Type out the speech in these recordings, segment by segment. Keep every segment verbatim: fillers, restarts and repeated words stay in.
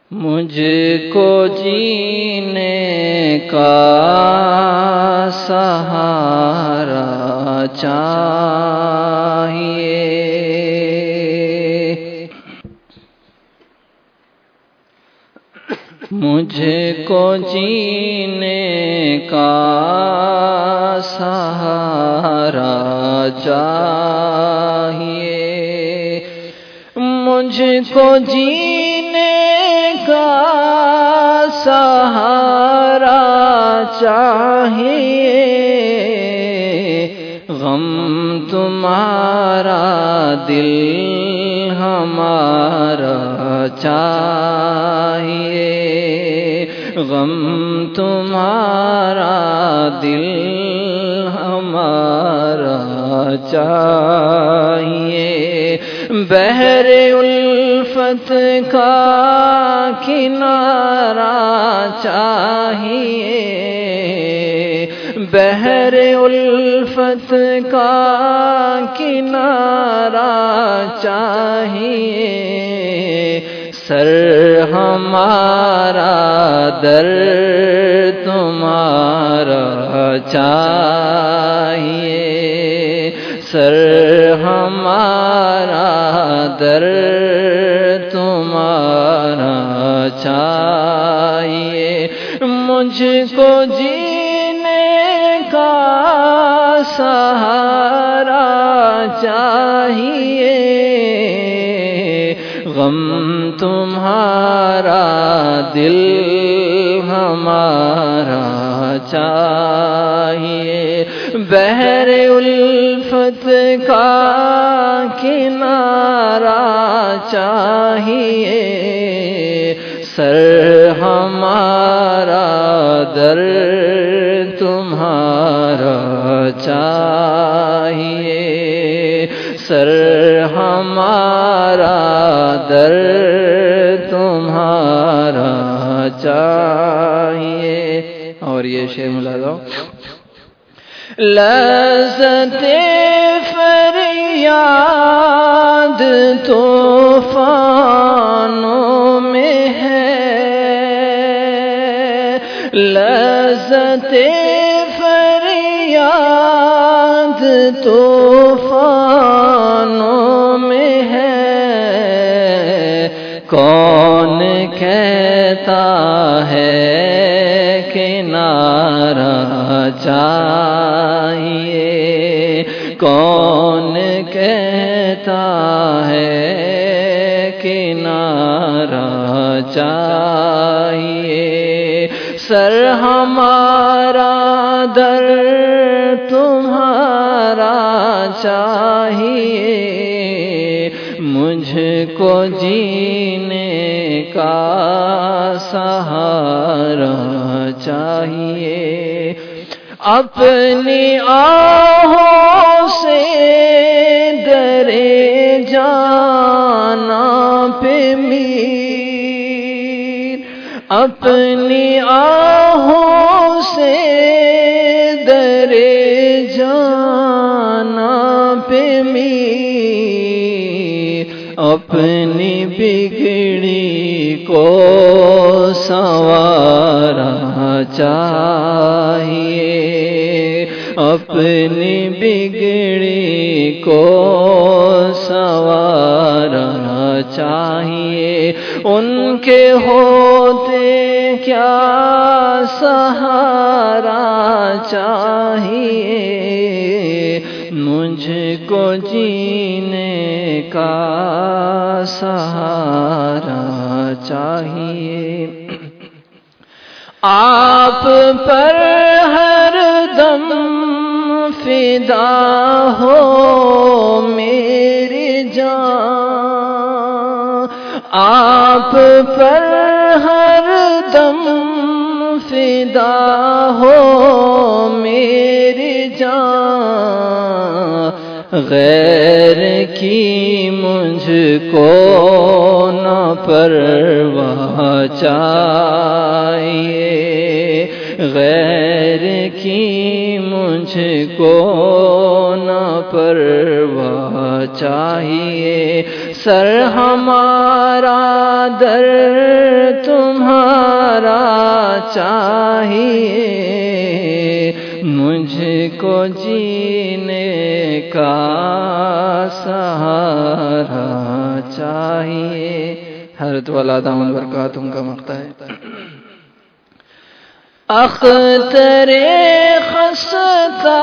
مجھ کو جینے کا سہارا چاہیے، مجھ کو جینے کا سہارا چاہیے، مجھ کو جینے کا سہارا چاہیے، غم تمہارا دل ہمارا چاہیے، غم تمہارا دل ہمارا چاہیے، بحر الفت کا کنارہ چاہیے، بحر الفت کا کنارہ چاہیے، سر ہمارا در تمہارا چاہیے، سر ہمارا در تمہارا چاہیے، مجھ کو جینے کا سہارا چاہیے، غم تمہارا دل ہمارا چاہیے، بحر الفت کا کنارہ چاہیے، سر ہمارا در تمہارا چاہیے، سر ہمارا در تمہارا چاہیے۔ اور یہ شعر ملا دو، لذت فریاد طوفانوں میں ہے، لذت فریاد طوفانوں میں ہے، کون کہتا ہے کنارہ چاہیے، کون کہتا ہے کنارہ چاہیے، سر ہمارا در تمہارا چاہیے، مجھ کو جینے کا سہارا چاہیے، اپنی آہوں سے درے جانا پہ میر، اپنی آہوں سے درے جانا پہ میر، اپنی بگڑی کو سنوارا چاہیے، اپنی بگڑی کو سنوارا چاہیے، ان کے ہوتے کیا سہارا چاہیے، مجھ کو جینے کا سہارا چاہیے، آپ پر ہر دم فدا ہو میری جان، آپ پر ہر دم فدا ہو میری جان، غیر کی مجھ کو نہ پرواہ چاہیے، غیر کی مجھ کو نہ پرواہ چاہیے، سر ہمارا در چاہیے، مجھ کو جینے کا سہارا چاہیے۔ حضرت والا دامن برکاتہم کا مقطع ہے۔ اختر خستہ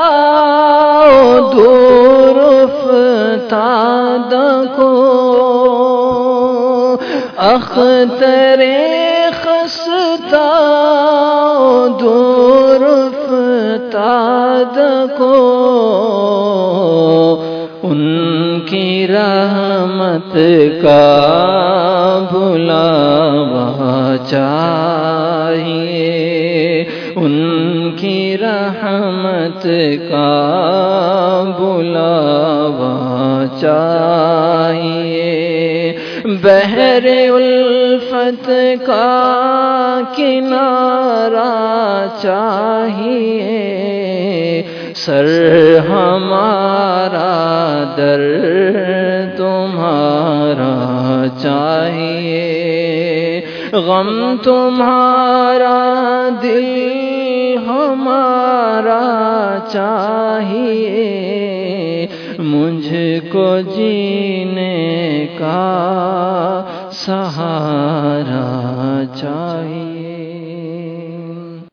دور افتاد کو، اختر خستہ دور افتاد کو، ان کی رحمت کا بلاوا چاہیے، ان کی رحمت کا بلاوا چاہیے، بحر الفت کا کنارہ چاہیے، سر ہمارا در تمہارا چاہیے، غم تمہارا دل ہمارا چاہیے، مجھ کو جینے کا سہارا چاہیے۔